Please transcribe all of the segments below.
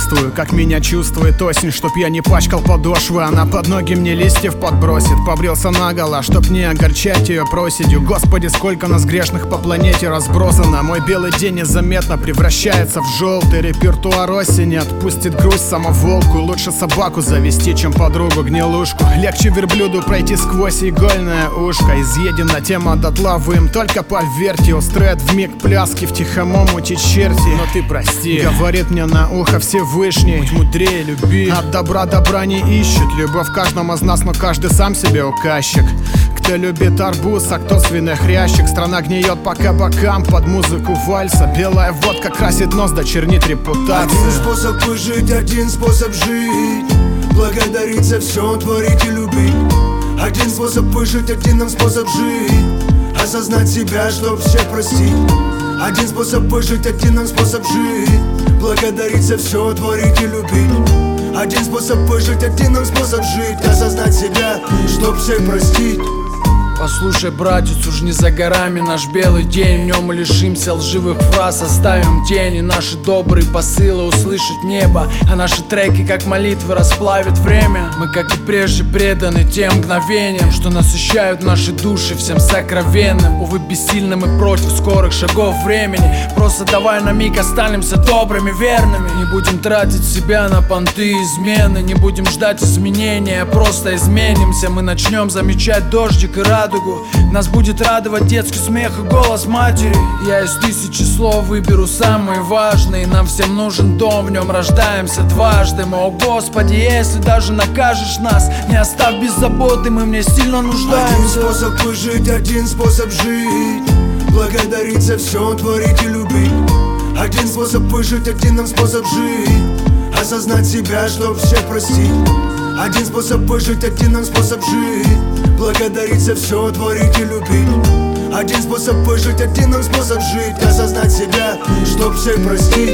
чувствую, как меня чувствует осень. Чтоб я не пачкал подошвы, она под ноги мне листьев подбросит. Побрился наголо, чтоб не огорчать ее проседью. Господи, сколько нас грешных по планете разбросано. Мой белый день незаметно превращается в желтый. Репертуар осени отпустит грусть самоволку. Лучше собаку завести, чем подругу гнилушку. Легче верблюду пройти сквозь игольное ушко. Изъедена тема дотла, вы им только поверьте. Устроят вмиг пляски в тихом омуте черти. Но ты прости, говорит мне на ухо Всевышний: будь мудрее, люби. От добра добра не ищут. Любовь в каждом из нас, но каждый сам себе указчик. Кто любит арбуз, а кто свинохрящик. Страна гниет по кабакам под музыку вальса. Белая водка красит нос, да чернит репутацию. Один способ выжить, один способ жить. Благодарить за все, творить и любить. Один способ выжить, один нам способ жить. Осознать себя, чтоб всех простить. Один способ выжить, один нам способ жить. Благодарить за все, творить и любить. Один способ выжить, один нам способ жить. Осознать себя, чтоб всех простить. Послушай, братец, уж не за горами наш белый день. В нем мы лишимся лживых фраз, оставим тени. Наши добрые посылы услышит небо, а наши треки, как молитвы, расплавит время. Мы, как и прежде, преданы тем мгновениям, что насыщают наши души всем сокровенным. Увы, бессильным и против скорых шагов времени. Просто давай на миг останемся добрыми, верными. Не будем тратить себя на понты и измены. Не будем ждать изменения, просто изменимся. Мы начнем замечать дождик и радугу. Нас будет радовать детский смех и голос матери. Я из тысячи слов выберу самые важные. Нам всем нужен дом, в нем рождаемся дважды. Мы, о Господи, если даже накажешь нас, не оставь без заботы, мы в ней сильно нуждаемся. Один способ выжить, один способ жить. Благодарить за все, творить и любить. Один способ выжить, один нам способ жить. Осознать себя, чтоб всех простить. Один способ выжить, один нам способ жить. Благодарить за все, творить и любить. Один способ выжить, один нам способ жить. Осознать себя, чтоб всех простить.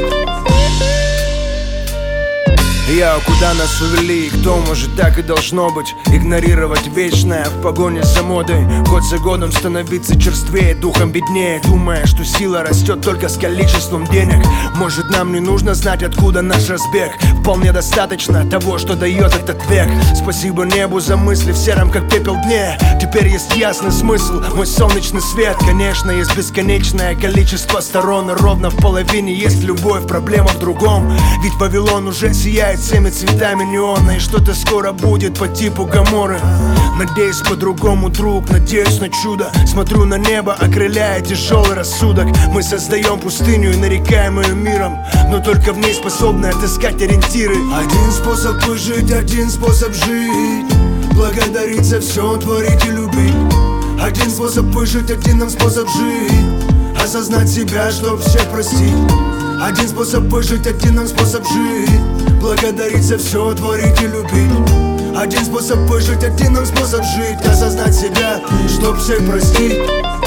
Я, куда нас увели, кто может, так и должно быть. Игнорировать вечное в погоне за модой. Год за годом становиться черствее, духом беднее. Думая, что сила растет только с количеством денег. Может, нам не нужно знать, откуда наш разбег. Вполне достаточно того, что дает этот век. Спасибо небу за мысли в сером, как пепел дне. Теперь есть ясный смысл, мой солнечный свет. Конечно, есть бесконечное количество сторон, и ровно в половине есть любовь, проблема в другом. Ведь Вавилон уже сияет всеми цветами неона. И что-то скоро будет по типу Гоморры. Надеюсь по-другому, друг, надеюсь на чудо. Смотрю на небо, окрыляя тяжелый рассудок. Мы создаем пустыню и нарекаем ее миром, но только в ней способны отыскать ориентиры. Один способ выжить, один способ жить. Благодарить за все, творить и любить. Один способ выжить, один нам способ жить. Осознать себя, чтоб всех простить. Один способ выжить, один нам способ жить. Благодарить за все, творить и любить. Один способ выжить, один нам способ жить. Осознать себя, чтоб всех простить.